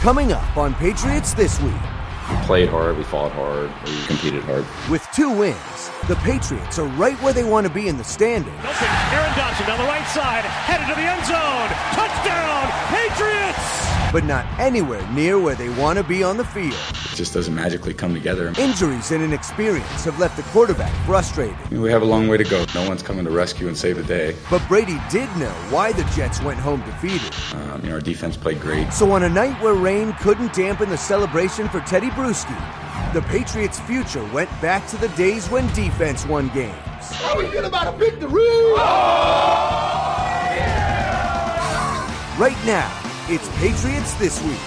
Coming up on Patriots This Week. We played hard, we fought hard, we competed hard. With 2 wins, the Patriots are right where they want to be in the standings. Aaron Dodson down the right side, headed to the end zone. Touchdown, Patriots! But not anywhere near where they want to be on the field. It just doesn't magically come together. Injuries and inexperience have left the quarterback frustrated. We have a long way to go. No one's coming to rescue and save the day. But Brady did know why the Jets went home defeated. Our defense played great. So on a night where rain couldn't dampen the celebration for Teddy Bruschi, the Patriots' future went back to the days when defense won games. How we feel about a victory? Oh, yeah! Right now, it's Patriots This Week.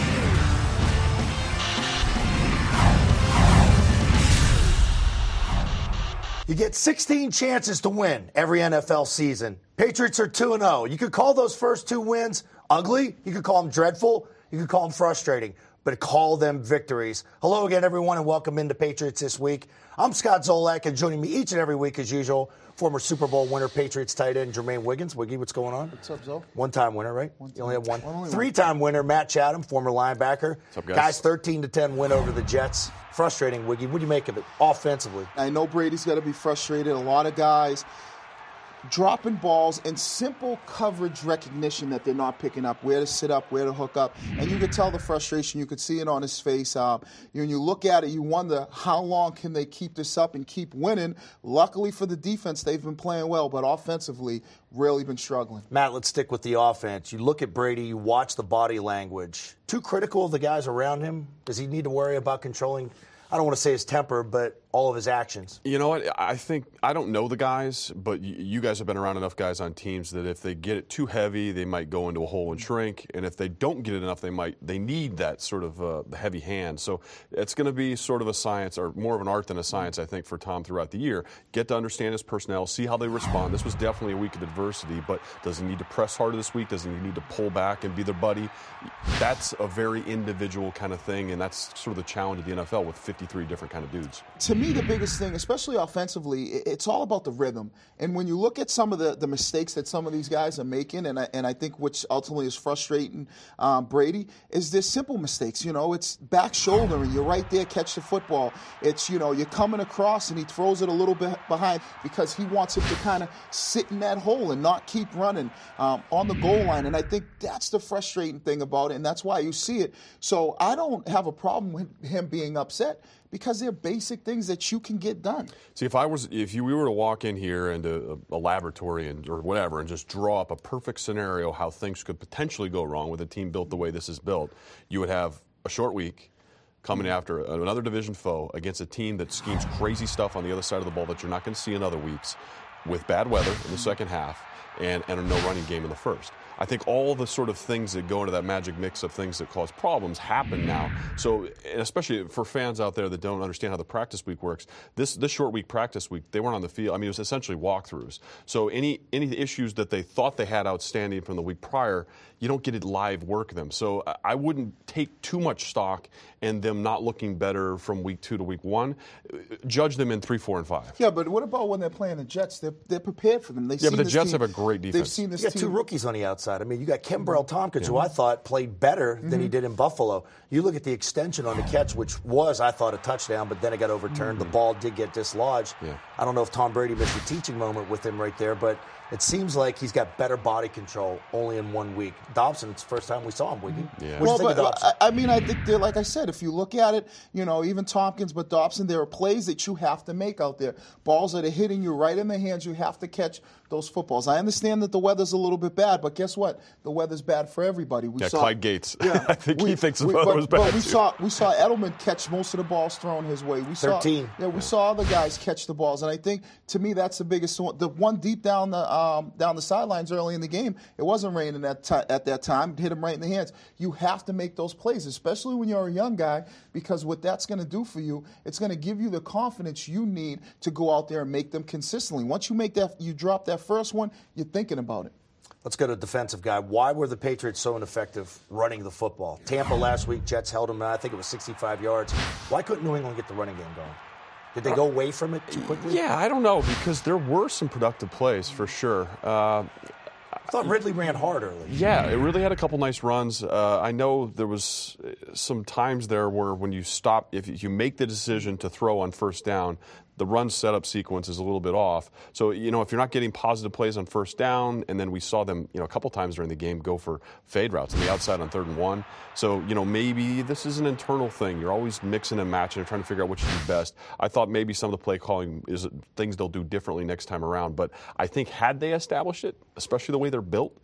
You get 16 chances to win every NFL season. Patriots are 2-0. You could call those first 2 wins ugly. You could call them dreadful. You could call them frustrating. But call them victories. Hello again, everyone, and welcome into Patriots This Week. I'm Scott Zolak, and joining me each and every week, as usual, former Super Bowl winner, Patriots tight end Jermaine Wiggins. Wiggy, what's going on? What's up, Zo? One-time winner, right? You only have one. 3-time winner, Matt Chatham, former linebacker. What's up, guys? 13-10 win over the Jets. Frustrating, Wiggy. What do you make of it offensively? I know Brady's got to be frustrated. A lot of guys dropping balls and simple coverage recognition that they're not picking up, where to sit up, where to hook up. And you could tell the frustration. You could see it on his face. When you look at it, you wonder how long can they keep this up and keep winning. Luckily for the defense, they've been playing well, but offensively, really been struggling. Matt, let's stick with the offense. You look at Brady, you watch the body language. Too critical of the guys around him? Does he need to worry about controlling, I don't want to say his temper, but all of his actions? You know what? I don't know the guys, but you guys have been around enough guys on teams that if they get it too heavy, they might go into a hole and shrink. And if they don't get it enough, they need that sort of the heavy hand. So it's going to be sort of a science, or more of an art than a science, I think, for Tom throughout the year. Get to understand his personnel, see how they respond. This was definitely a week of adversity, but does he need to press harder this week? Does he need to pull back and be their buddy? That's a very individual kind of thing, and that's sort of the challenge of the NFL with 53 different kind of dudes. To me, the biggest thing, especially offensively, it's all about the rhythm. And when you look at some of the mistakes that some of these guys are making, and I think which ultimately is frustrating Brady, is there's simple mistakes. You know, it's back shoulder and you're right there, catch the football. It's, you're coming across and he throws it a little bit behind because he wants him to kind of sit in that hole and not keep running on the goal line. And I think that's the frustrating thing about it, and that's why you see it. So I don't have a problem with him being upset, because they're basic things that you can get done. See, we were to walk in here into a laboratory or whatever and just draw up a perfect scenario how things could potentially go wrong with a team built the way this is built, you would have a short week coming after another division foe against a team that schemes crazy stuff on the other side of the ball that you're not going to see in other weeks, with bad weather in the second half and a no running game in the first. I think all the sort of things that go into that magic mix of things that cause problems happen now. So, and especially for fans out there that don't understand how the practice week works, this short week practice week, they weren't on the field. I mean, it was essentially walkthroughs. So any issues that they thought they had outstanding from the week prior, you don't get to live work them. So I wouldn't take too much stock in them not looking better from week 2 to week 1. Judge them in 3, 4, and 5. Yeah, but what about when they're playing the Jets? They're prepared for them. But the Jets have a great defense. They've seen this You got 2 rookies on the outside. I mean, you got Kimbrell Tompkins, who I thought played better than he did in Buffalo. You look at the extension on the catch, which was, I thought, a touchdown, but then it got overturned. The ball did get dislodged. Yeah. I don't know if Tom Brady missed a teaching moment with him right there, but it seems like he's got better body control only in 1 week. Dobson, it's the first time we saw him, Wiggy. Yeah. What do you think of Dobson? I mean, I think they're, like I said, if you look at it, even Tompkins, but Dobson, there are plays that you have to make out there. Balls that are hitting you right in the hands, you have to catch those footballs. I understand that the weather's a little bit bad, but guess what? The weather's bad for everybody. Clyde Gates. Yeah, I think he thinks the weather was bad. But we saw Edelman catch most of the balls thrown his way. We 13. We saw other guys catch the balls, and I think to me that's the biggest one. The one deep down the sidelines early in the game, it wasn't raining at that time. It hit him right in the hands. You have to make those plays, especially when you're a young guy, because what that's going to do for you, it's going to give you the confidence you need to go out there and make them consistently. Once you make that, you drop that first one, you're thinking about it. Let's go to defensive guy. Why were the Patriots so ineffective running the football? Tampa last week, Jets held them, I think it was 65 yards. Why couldn't New England get the running game going? Did they go away from it too quickly? Yeah, I don't know, because there were some productive plays for sure. I thought Ridley ran hard early. Yeah, it really had a couple nice runs. I know there was some times there where when you stop, if you make the decision to throw on first down, the run setup sequence is a little bit off. So, if you're not getting positive plays on first down, and then we saw them, a couple times during the game go for fade routes on the outside on 3rd and 1. So, maybe this is an internal thing. You're always mixing and matching and trying to figure out which is best. I thought maybe some of the play calling is things they'll do differently next time around. But I think had they established it, especially the way they're built,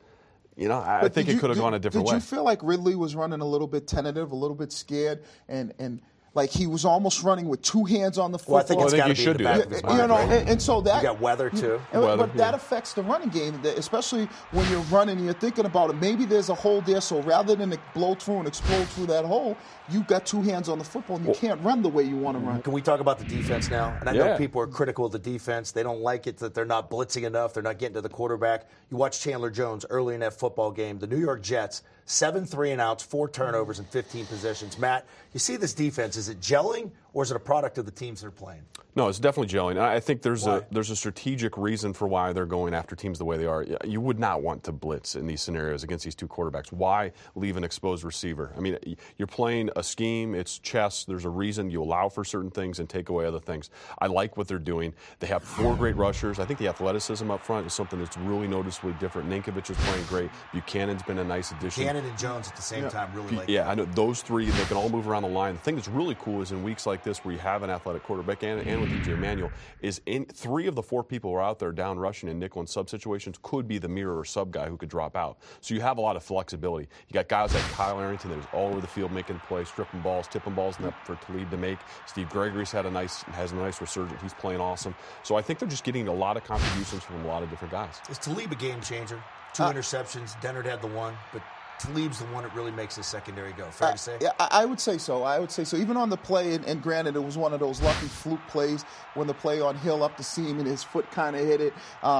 I think it could have gone a different way. Did you feel like Ridley was running a little bit tentative, a little bit scared, and like he was almost running with two hands on the football? Well, I think it's got to be in the back of his mind, right? And so that you got weather too. But that affects the running game, especially when you're running and you're thinking about it. Maybe there's a hole there, so rather than blow through and explode through that hole, you got two hands on the football and you can't run the way you want to run. Can we talk about the defense now? And I know people are critical of the defense. They don't like it that they're not blitzing enough. They're not getting to the quarterback. You watch Chandler Jones early in that football game. The New York Jets, 7 3-and-outs, 4 turnovers in 15 possessions. Matt, you see this defense. Is it gelling or is it a product of the teams they're playing? No, it's definitely gelling. I think there's a strategic reason for why they're going after teams the way they are. You would not want to blitz in these scenarios against these two quarterbacks. Why leave an exposed receiver? I mean, you're playing a scheme. It's chess. There's a reason you allow for certain things and take away other things. I like what they're doing. They have 4 great rushers. I think the athleticism up front is something that's really noticeably different. Ninkovich is playing great. Buchanan's been a nice addition. Buchanan and Jones at the same time really like I know those three, they can all move around the line. The thing that's really cool is in weeks like this where you have an athletic quarterback and with E.J. Manuel, is in 3 of the 4 people who are out there down rushing in nickel and sub situations could be the mirror or sub guy who could drop out. So you have a lot of flexibility. You got guys like Kyle Arrington that is all over the field making plays, stripping balls, tipping balls for Talib to make. Steve Gregory's has a nice resurgence. He's playing awesome. So I think they're just getting a lot of contributions from a lot of different guys. Is Talib a game changer? 2 interceptions. Dennard had the 1, but Talib's the one that really makes his secondary go. Fair to say? Yeah, I would say so. Even on the play, and granted, it was one of those lucky fluke plays when the play on Hill up the seam and his foot kind of hit it,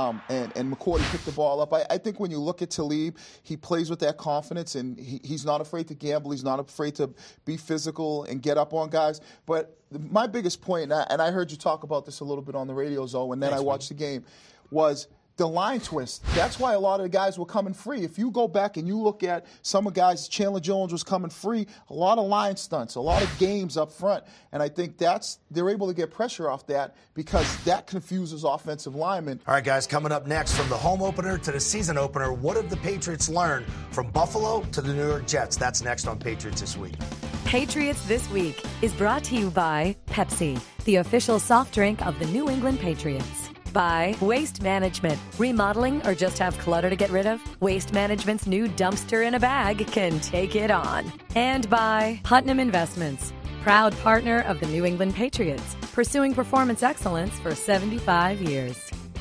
and McCourty picked the ball up. I think when you look at Talib, he plays with that confidence, and he's not afraid to gamble. He's not afraid to be physical and get up on guys. But my biggest point, and I heard you talk about this a little bit on the radio, Zoe, and then I watched the game, was the line twist. That's why a lot of the guys were coming free. If you go back and you look at some of the guys, Chandler Jones was coming free, a lot of line stunts, a lot of games up front. And I think they're able to get pressure off that because that confuses offensive linemen. All right, guys, coming up next, from the home opener to the season opener, what have the Patriots learned from Buffalo to the New York Jets? That's next on Patriots This Week. Patriots This Week is brought to you by Pepsi, the official soft drink of the New England Patriots. By Waste Management. Remodeling or just have clutter to get rid of? Waste Management's new dumpster in a bag can take it on. And by Putnam Investments, proud partner of the New England Patriots, pursuing performance excellence for 75 years.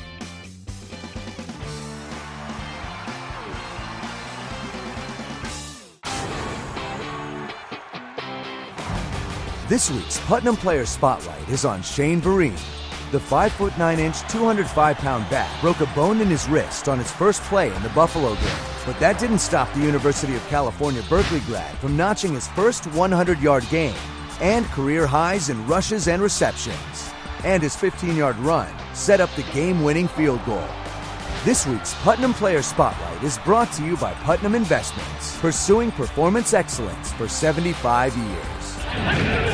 This week's Putnam Player Spotlight is on Shane Vereen. The 5'9", 205-pound back broke a bone in his wrist on his first play in the Buffalo game. But that didn't stop the University of California Berkeley grad from notching his first 100-yard game and career highs in rushes and receptions. And his 15-yard run set up the game-winning field goal. This week's Putnam Player Spotlight is brought to you by Putnam Investments, pursuing performance excellence for 75 years.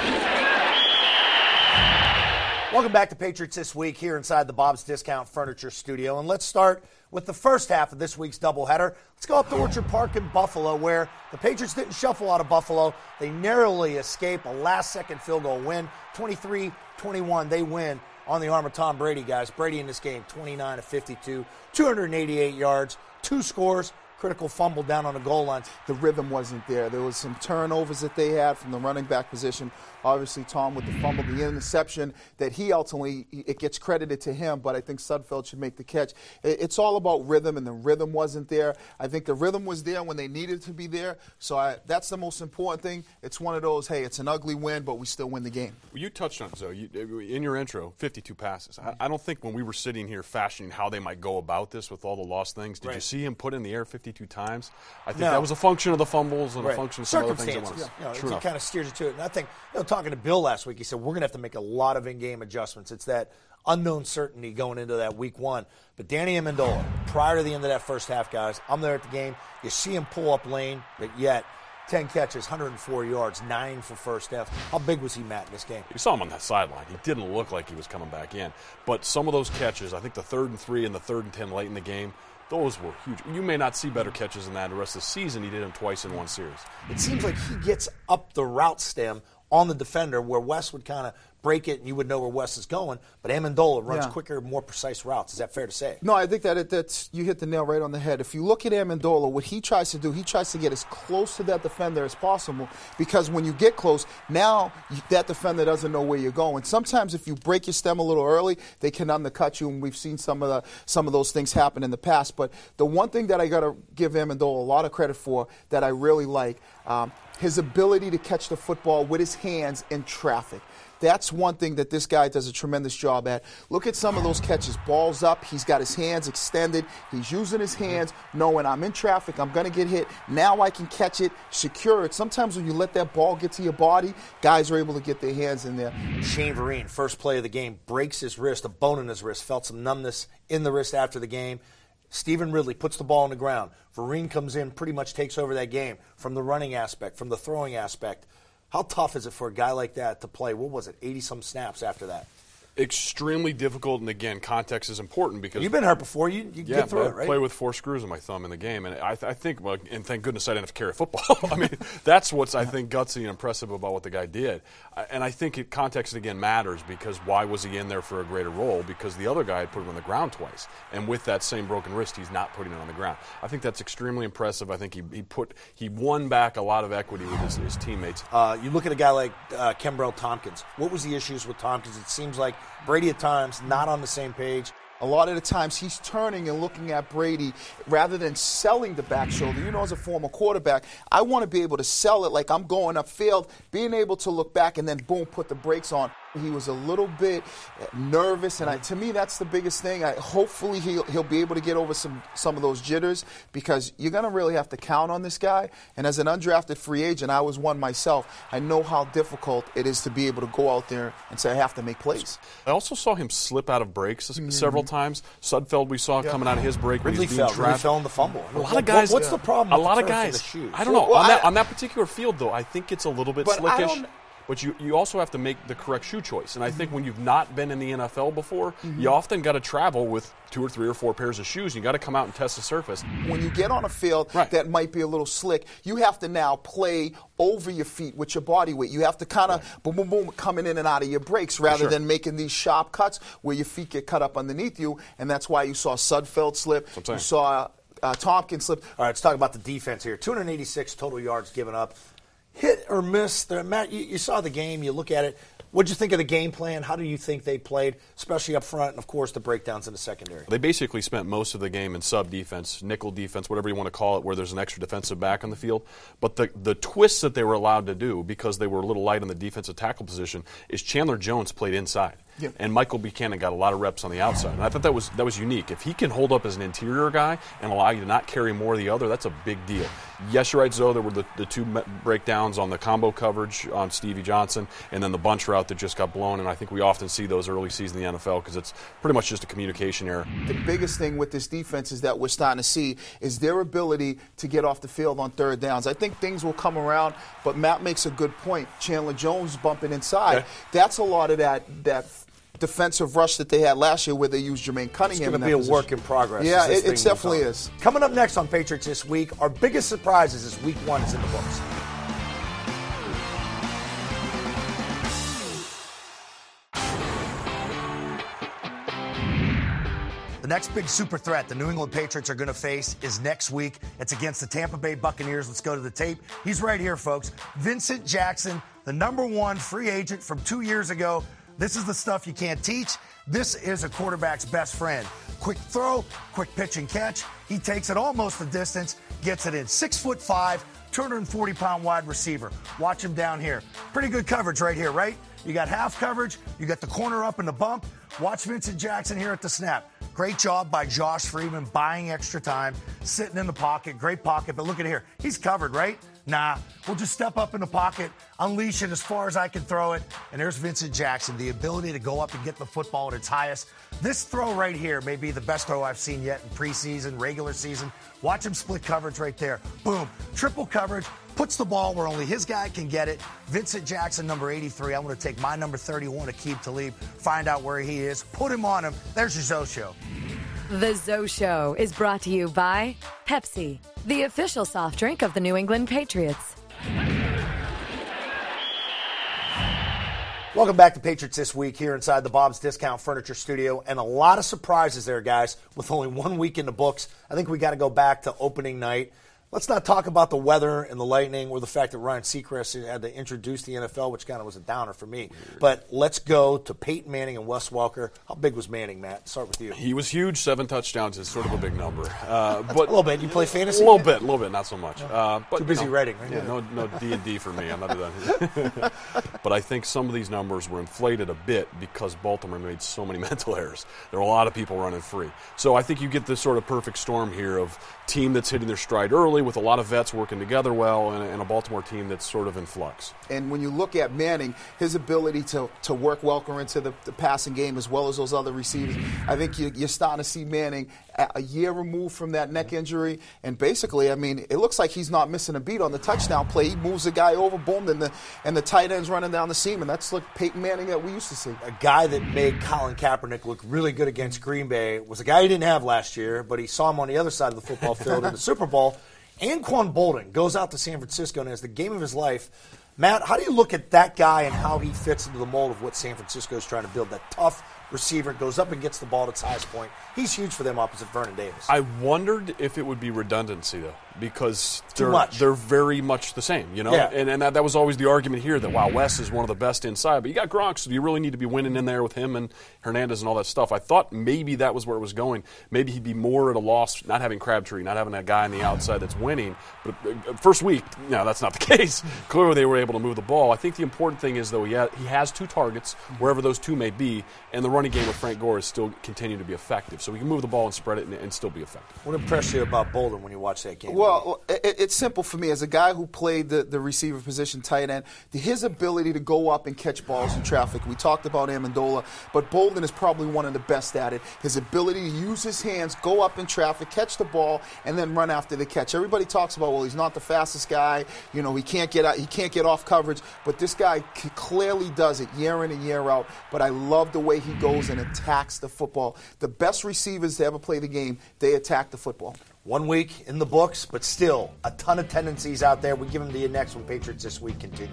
Welcome back to Patriots This Week here inside the Bob's Discount Furniture Studio. And let's start with the first half of this week's doubleheader. Let's go up to Orchard Park in Buffalo, where the Patriots didn't shuffle out of Buffalo. They narrowly escape a last-second field goal win. 23-21, they win on the arm of Tom Brady, guys. Brady in this game, 29 of 52, 288 yards, 2 scores. Critical fumble down on the goal line. The rhythm wasn't there. There was some turnovers that they had from the running back position. Obviously, Tom with the fumble, the interception that he ultimately, it gets credited to him, but I think Sudfeld should make the catch. It's all about rhythm, and the rhythm wasn't there. I think the rhythm was there when they needed to be there, so that's the most important thing. It's one of those, hey, it's an ugly win, but we still win the game. Well, you touched on it, Zoe. In your intro, 52 passes. I don't think when we were sitting here fashioning how they might go about this with all the lost things, did you see him put in the air 52 52 times. I think that was a function of the fumbles and a function of some other things. Circumstances. It kind of steers it to it. And I think, talking to Bill last week, he said, we're going to have to make a lot of in-game adjustments. It's that unknown certainty going into that week one. But Danny Amendola, prior to the end of that first half, guys, I'm there at the game. You see him pull up lane, but yet 10 catches, 104 yards, 9 for first half. How big was he, Matt, in this game? You saw him on that sideline. He didn't look like he was coming back in. But some of those catches, I think the 3rd and 3 and the 3rd and 10 late in the game, those were huge. You may not see better catches than that the rest of the season. He did them twice in one series. It seems like he gets up the route stem on the defender where Wes would kind of break it and you would know where Wes is going, but Amendola runs quicker, more precise routes. Is that fair to say? No, I think that's you hit the nail right on the head. If you look at Amendola, what he tries to do, he tries to get as close to that defender as possible, because when you get close, now that defender doesn't know where you're going. Sometimes if you break your stem a little early, they can undercut you, and we've seen some of those things happen in the past. But the one thing that I got to give Amendola a lot of credit for that I really like, his ability to catch the football with his hands in traffic. That's one thing that this guy does a tremendous job at. Look at some of those catches. Balls up. He's got his hands extended. He's using his hands, knowing I'm in traffic. I'm going to get hit. Now I can catch it, secure it. Sometimes when you let that ball get to your body, guys are able to get their hands in there. Shane Vereen, first play of the game, breaks his wrist, a bone in his wrist, felt some numbness in the wrist after the game. Stephen Ridley puts the ball on the ground. Vereen comes in, pretty much takes over that game from the running aspect, from the throwing aspect. How tough is it for a guy like that to play, 80-some snaps after that? Extremely difficult, and again, context is important because you've been hurt before. You get through it, right? I play with 4 screws in my thumb in the game, and I think, well, and thank goodness I didn't have to carry football. I mean, that's what's I think gutsy and impressive about what the guy did, and I think context again matters because why was he in there for a greater role? Because the other guy had put him on the ground twice, and with that same broken wrist, he's not putting it on the ground. I think that's extremely impressive. I think he won back a lot of equity with his teammates. You look at a guy like Kenbrell Tompkins. What was the issues with Tompkins? It seems like Brady at times not on the same page. A lot of the times he's turning and looking at Brady rather than selling the back shoulder. You know, as a former quarterback, I want to be able to sell it like I'm going upfield, being able to look back and then, boom, put the brakes on. He was a little bit nervous, and to me, that's the biggest thing. Hopefully he'll be able to get over some of those jitters because you're going to really have to count on this guy. And as an undrafted free agent, I was one myself. I know how difficult it is to be able to go out there and say, I have to make plays. I also saw him slip out of breaks several times. Sudfeld we saw coming out of his break. Ridley fell in the fumble. A lot of guys. What's the problem? A lot of guys. I don't know. On that particular field, though, I think it's a little bit slickish. But you also have to make the correct shoe choice. And I think when you've not been in the NFL before, you often got to travel with 2 or 3 or 4 pairs of shoes. You got to come out and test the surface. When you get on a field that might be a little slick, you have to now play over your feet with your body weight. You have to kind of boom, boom, boom, coming in and out of your breaks rather than making these sharp cuts where your feet get cut up underneath you. And that's why you saw Sudfeld slip. You saw Tompkins slip. All right, let's talk about the defense here. 286 total yards given up. Hit or miss. Matt, you saw the game. You look at it. What did you think of the game plan? How do you think they played, especially up front, and, of course, the breakdowns in the secondary? They basically spent most of the game in sub-defense, nickel defense, whatever you want to call it, where there's an extra defensive back on the field. But the twists that they were allowed to do, because they were a little light on the defensive tackle position, is Chandler Jones played inside. Yep. And Michael Buchanan got a lot of reps on the outside. And I thought that was unique. If he can hold up as an interior guy and allow you to not carry more of the other, that's a big deal. Yes, you're right, Zoe, there were the 2 breakdowns on the combo coverage on Stevie Johnson and then the bunch route that just got blown. And I think we often see those early season in the NFL because it's pretty much just a communication error. The biggest thing with this defense is that we're starting to see is their ability to get off the field on 3rd downs. I think things will come around, but Matt makes a good point. Chandler Jones bumping inside. Okay. That's a lot of that defensive rush that they had last year where they used Jermaine Cunningham. It's going to be a work in progress. Yeah, it definitely is. Coming up next on Patriots This Week, our biggest surprises as Week 1 is in the books. The next big super threat the New England Patriots are going to face is next week. It's against the Tampa Bay Buccaneers. Let's go to the tape. He's right here, folks. Vincent Jackson, the #1 free agent from 2 years ago. This is the stuff you can't teach. This is a quarterback's best friend. Quick throw, quick pitch and catch. He takes it almost the distance, gets it in. 6'5", 240-pound wide receiver. Watch him down here. Pretty good coverage right here, right? You got half coverage. You got the corner up in the bump. Watch Vincent Jackson here at the snap. Great job by Josh Freeman buying extra time, sitting in the pocket. Great pocket, but look at here. He's covered, right? Nah, we'll just step up in the pocket, unleash it as far as I can throw it, and there's Vincent Jackson, the ability to go up and get the football at its highest. This throw right here may be the best throw I've seen yet in preseason, regular season. Watch him split coverage right there. Boom. Triple coverage. Puts the ball where only his guy can get it. Vincent Jackson, number 83. I'm going to take my number 31, Aqib Talib, find out where he is, put him on him. There's your Zoe Show. The Zoe Show is brought to you by Pepsi, the official soft drink of the New England Patriots. Welcome back to Patriots This Week here inside the Bob's Discount Furniture Studio. And a lot of surprises there, guys, with only 1 week in the books. I think we got to go back to opening night. Let's not talk about the weather and the lightning or the fact that Ryan Seacrest had to introduce the NFL, which kind of was a downer for me. But let's go to Peyton Manning and Wes Welker. How big was Manning, Matt? Start with you. He was huge. 7 touchdowns is sort of a big number. But a little bit. You play fantasy? A little bit, not so much. But too busy writing, right? Yeah, no D&D for me. I'm not done. But I think some of these numbers were inflated a bit because Baltimore made so many mental errors. There were a lot of people running free. So I think you get this sort of perfect storm here of team that's hitting their stride early with a lot of vets working together well and a Baltimore team that's sort of in flux. And when you look at Manning, his ability to work Welker into the passing game as well as those other receivers, I think you're starting to see Manning a year removed from that neck injury. And basically, I mean, it looks like he's not missing a beat on the touchdown play. He moves the guy over, boom, and the tight end's running down the seam. And that's like Peyton Manning that we used to see. A guy that made Colin Kaepernick look really good against Green Bay was a guy he didn't have last year, but he saw him on the other side of the football field in the Super Bowl. Anquan Boldin goes out to San Francisco and has the game of his life. Matt, how do you look at that guy and how he fits into the mold of what San Francisco is trying to build? That tough receiver goes up and gets the ball at its highest point. He's huge for them opposite Vernon Davis. I wondered if it would be redundancy, though, because they're very much the same, you know? Yeah. And that was always the argument here that, wow, Wes is one of the best inside. But you got Gronk, so you really need to be winning in there with him and Hernandez and all that stuff. I thought maybe that was where it was going. Maybe he'd be more at a loss, not having Crabtree, not having a guy on the outside that's winning. But first week, no, that's not the case. Clearly they were able to move the ball. I think the important thing is, though, he has 2 targets, wherever those 2 may be, and the running game with Frank Gore is still continuing to be effective. So we can move the ball and spread it and still be effective. What impressed you about Boldin when you watched that game? Well, it's simple for me. As a guy who played the receiver position, tight end, his ability to go up and catch balls in traffic. We talked about Amendola, but Boldin is probably one of the best at it. His ability to use his hands, go up in traffic, catch the ball, and then run after the catch. Everybody talks about, well, he's not the fastest guy. You know, he can't get off coverage, but this guy clearly does it year in and year out. But I love the way he goes and attacks the football. The best receivers to ever play the game, they attack the football. 1 week in the books, but still a ton of tendencies out there. We give them to you next when Patriots This Week continue.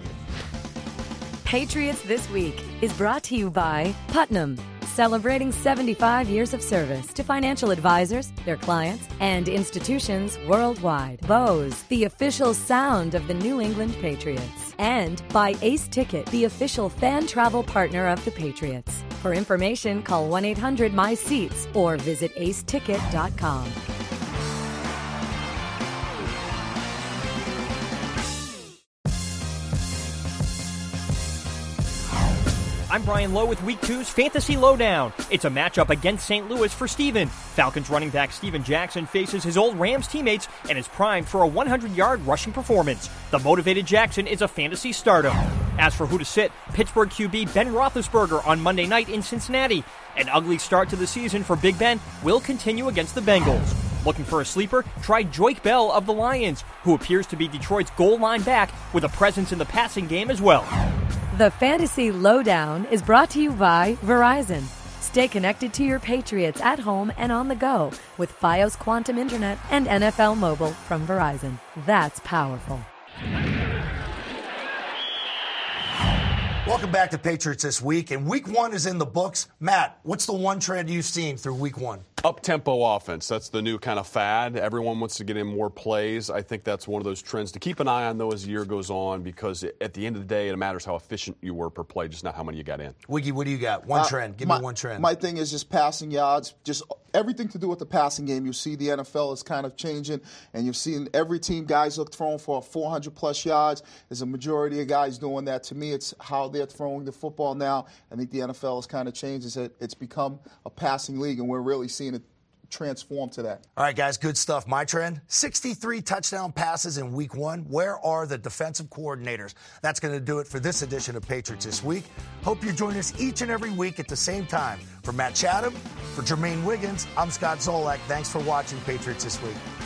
Patriots This Week is brought to you by Putnam, celebrating 75 years of service to financial advisors, their clients, and institutions worldwide. Bose, the official sound of the New England Patriots. And by Ace Ticket, the official fan travel partner of the Patriots. For information, call 1-800-MY-SEATS or visit aceticket.com. I'm Brian Lowe with Week 2's Fantasy Lowdown. It's a matchup against St. Louis for Steven. Falcons running back Steven Jackson faces his old Rams teammates and is primed for a 100-yard rushing performance. The motivated Jackson is a fantasy stardom. As for who to sit, Pittsburgh QB Ben Roethlisberger on Monday night in Cincinnati. An ugly start to the season for Big Ben will continue against the Bengals. Looking for a sleeper? Try Joique Bell of the Lions, who appears to be Detroit's goal line back with a presence in the passing game as well. The Fantasy Lowdown is brought to you by Verizon. Stay connected to your Patriots at home and on the go with Fios Quantum Internet and NFL Mobile from Verizon. That's powerful. Welcome back to Patriots This Week, and Week 1 is in the books. Matt, what's the one trend you've seen through Week 1? Up-tempo offense. That's the new kind of fad. Everyone wants to get in more plays. I think that's one of those trends to keep an eye on, though, as the year goes on, because at the end of the day, it matters how efficient you were per play, just not how many you got in. Wiggy, what do you got? One trend. Give me one trend. My thing is just passing yards, just everything to do with the passing game. You see the NFL is kind of changing, and you've seen every team guys are throwing for 400-plus yards. There's a majority of guys doing that. To me, it's how they're throwing the football now. I think the NFL has kind of changed. It's become a passing league, and we're really seeing it transform to that. All right, guys, good stuff. My trend, 63 touchdown passes in Week 1. Where are the defensive coordinators? That's going to do it for this edition of Patriots This Week. Hope you join us each and every week at the same time. For Matt Chatham, for Jermaine Wiggins, I'm Scott Zolak. Thanks for watching Patriots This Week.